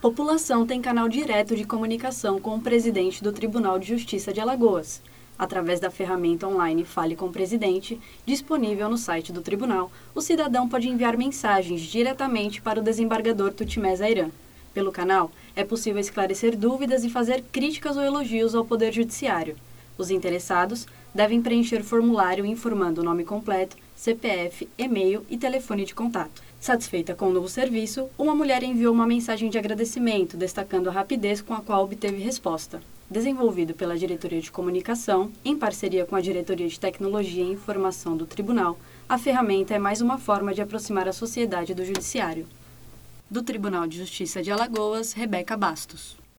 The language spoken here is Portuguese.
População tem canal direto de comunicação com o presidente do Tribunal de Justiça de Alagoas. Através da ferramenta online Fale com o Presidente, disponível no site do tribunal, o cidadão pode enviar mensagens diretamente para o desembargador Tutimé Zairan. Pelo canal, é possível esclarecer dúvidas e fazer críticas ou elogios ao Poder Judiciário. Os interessados devem preencher formulário informando o nome completo, CPF, e-mail e telefone de contato. Satisfeita com o novo serviço, uma mulher enviou uma mensagem de agradecimento, destacando a rapidez com a qual obteve resposta. Desenvolvido pela Diretoria de Comunicação, em parceria com a Diretoria de Tecnologia e Informação do Tribunal, a ferramenta é mais uma forma de aproximar a sociedade do Judiciário. Do Tribunal de Justiça de Alagoas, Rebeca Bastos.